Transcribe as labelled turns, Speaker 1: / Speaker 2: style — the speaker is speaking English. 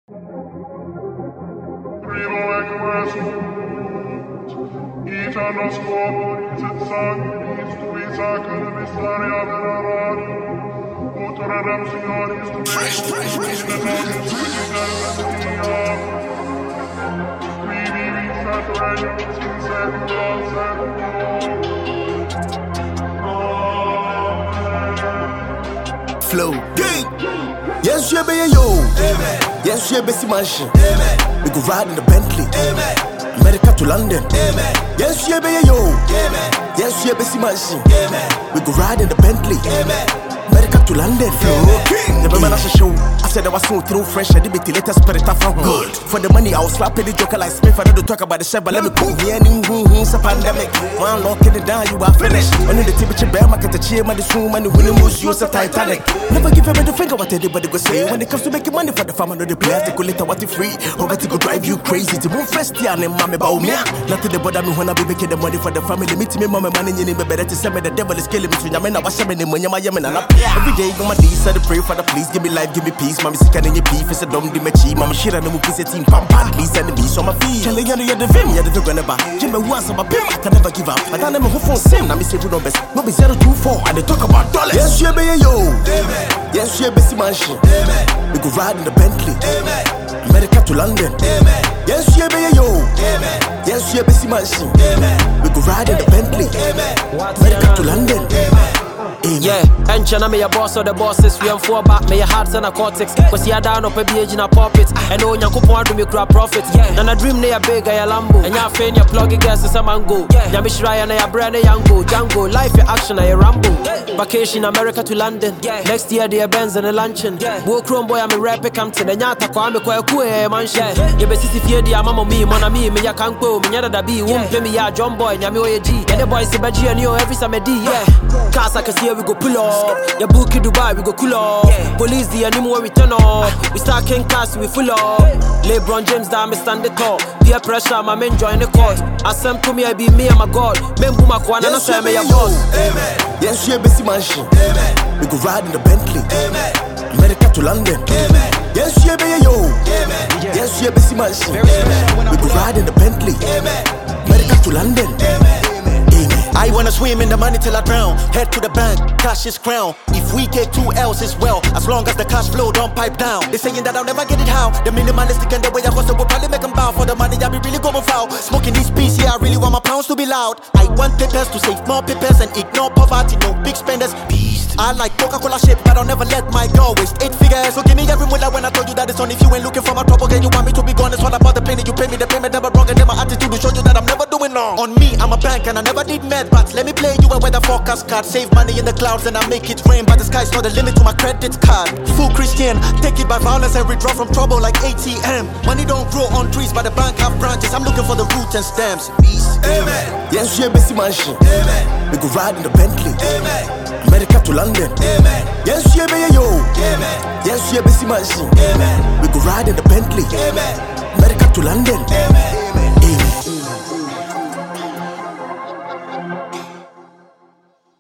Speaker 1: Flow gang. Yes, you be yo. Amen. Yes, you be mansion. Amen. We go ride in the Bentley. Amen. America to London. Amen. Yes, you be yo. Amen. Yes, you be mansion. Amen. We go ride in the Bentley. Amen. America to London. Flow king. Never man, I show. I said I was so through fresh. I did the latest spirit I found good. For the money, I was slapping the joker like Smith. I don't talk about the shit, but let me cool. Yeah, it's a pandemic. One locking it down, you are finished. Only the temperature bear market, the cheer, man, this room, and the winning moves, use a Titanic. Never give them the finger what anybody go say. When it comes to making money for the farm, I know the players, they go later what it free. Over to go drive you crazy. To move first, yeah, and mommy about me. Nothing they bother me when I be making the money for the family. Me to me, mama, money, you need me better to send me the devil is killing me. So I'm in a wash, I'm in the money, and up. Every day, go my days, I pray for the please. Give me life, give me peace. Mommy sick and in your beef, it's a dumb di me cheap. Mama shit, I know it's a team, pam, pam, please send the beast on my feet. Tell you, you're the vim, you're the gonna buy. Jimmy was on my pim, I can never give up. I don't know who phone same, now me say good numbers. No be 024, and they talk about dollars. Yes, you be yo. Amen. Yes, you be mansion. Amen. We go ride in the Bentley. Amen. America to London. Amen. Yes, you be yo. Amen. Yes, you be mansion. Amen. We go ride in the Bentley. Amen. America to London. Amen.
Speaker 2: Yeah, and China me a boss or the bosses. We am four back, me a hearts and a cortex. Cause you down up a BH in a puppet. And no one could want to make crap profit. And I dream they a big a Lambo. And ya fan your plug gas is a mango. Ya me shrine and ya brand a Yango. Django, life your action a Rambo. Vacation America to London. Next year they a Benz and a luncheon. Bo Chrome boy I'm a rapper Campton. And ya takwa me kwa kwe mansion. Ya be sisi fear dia mama me, mona me ya can't go. Me yada da be, won't pay me ya John boy, ya me oye G. And the boys se baji and yo every summer D. Casa can see we go pull up. Ya book in Dubai, we go cool up. Police the anymore we turn up. We start King Class, we full up. LeBron James down, me stand the tall. Peer pressure, my men join the court. As some to me, I be me and my God. Men boom my kwana, no say me your boss.
Speaker 1: Amen. Yes, you be mansion. Amen. We go ride in the Bentley. Amen. America to London. Amen. Yes, you be yo. Amen. Yes, you be mansion. Amen. We go ride in the Bentley. Amen. America to London. Amen.
Speaker 3: I wanna swim in the money till I drown. Head to the bank, cash is crown. If we get 2 L's as well, as long as the cash flow don't pipe down. They saying that I'll never get it how. The minimalistic and the way I hustle will probably make them bow. For the money I be really going foul. Smoking these peas, yeah, I really want my pounds to be loud. I want papers to save more papers and ignore poverty, no big spenders. Beast. I like Coca-Cola shit, but I'll never let my girl waste 8 figures. So give me every mullah when I told you that it's on. If you ain't looking for my trouble, then you want me to be gone. It's all about the penny. You pay me the payment, never wrong. And then my attitude will show you that I'm never doing wrong. On me, I'm a bank and I never did med. But let me play you a weather forecast card. Save money in the clouds and I make it rain. But the sky's not the limit to my credit card. Full Christian, take it by violence and withdraw from trouble like ATM. Money don't grow on trees, but the bank have branches. I'm looking for the roots and stems. Peace.
Speaker 1: Amen. Yes, you be mansion. Amen. We go ride in the Bentley. Amen. America to London. Amen. Yes, you be yo. Amen. Yes, you be mansion. Amen. We go ride in the Bentley. Amen. America to London. Amen. Amen.